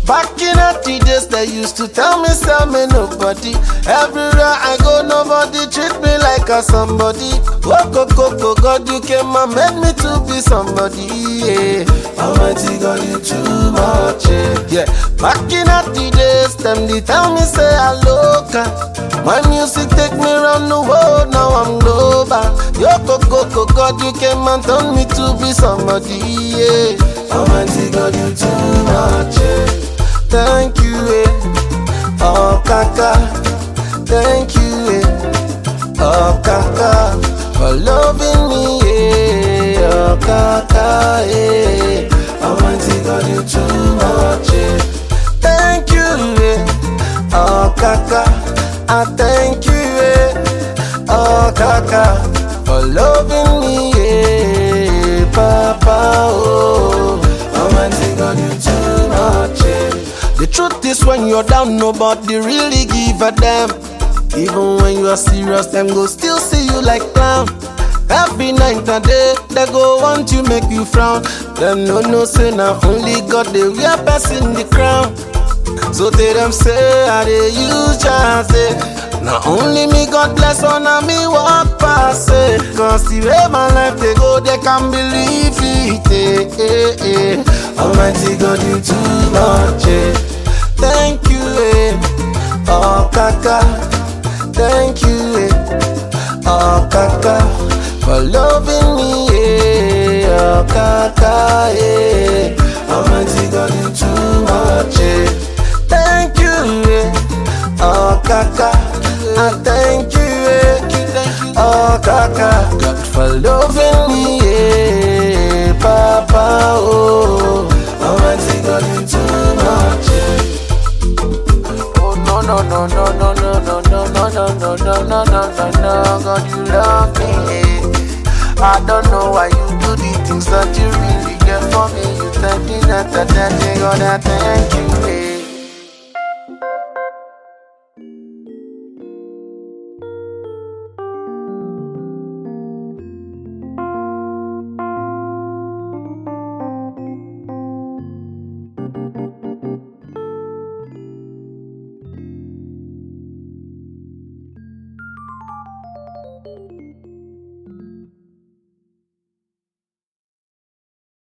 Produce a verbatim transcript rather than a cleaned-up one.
Back in the days, they used to tell me, sell me nobody. Everywhere I go, nobody treat me like a somebody. Oh, go, go, go, God, you came and made me to be somebody. Yeah. Almighty God, you too much. Yeah. yeah. Back in the days, them they tell me, say I look. My music take me round the world, now I'm global. Yo, go, go, go, God, you came and told me to be somebody. Yeah. Almighty God, you too much. Yeah. Thank you, eh. Oh, Kaka. Thank you, eh. Oh, Kaka. For loving me, eh. Oh, Kaka, eh. Almighty God, you too much, eh. Thank you, eh. Oh, Kaka. I thank you, eh. Oh, Kaka. For loving me, eh. Papa, oh. Almighty God, you too much, eh. The truth is when you're down, nobody really give a damn. Even when you are serious, them go still see you like clown. Every night and day, they go want you make you frown. Them no no say now only God they wear person the crown. So they them say I they use chance eh. Now only me God bless on and me walk past it. Cause the way my life they go, they can't believe it eh, eh, eh. Almighty God, you too much eh. Thank you, eh. Oh, Kaka. Thank you, eh. Oh, Kaka. For loving me, eh. Oh, Kaka, eh. Almighty God, you too much, eh. Thank you, eh. Oh, Kaka. I thank you, eh. Oh, Kaka. God, for loving me, eh. Papa, oh. Almighty God, you too much, eh. No, no, no, no, no, no, no, no, no, no, no, no, no, no, no, God, you love me, eh. I don't know why you do the things that you really get for me. You thank me that, that, that, God, I thank you, eh.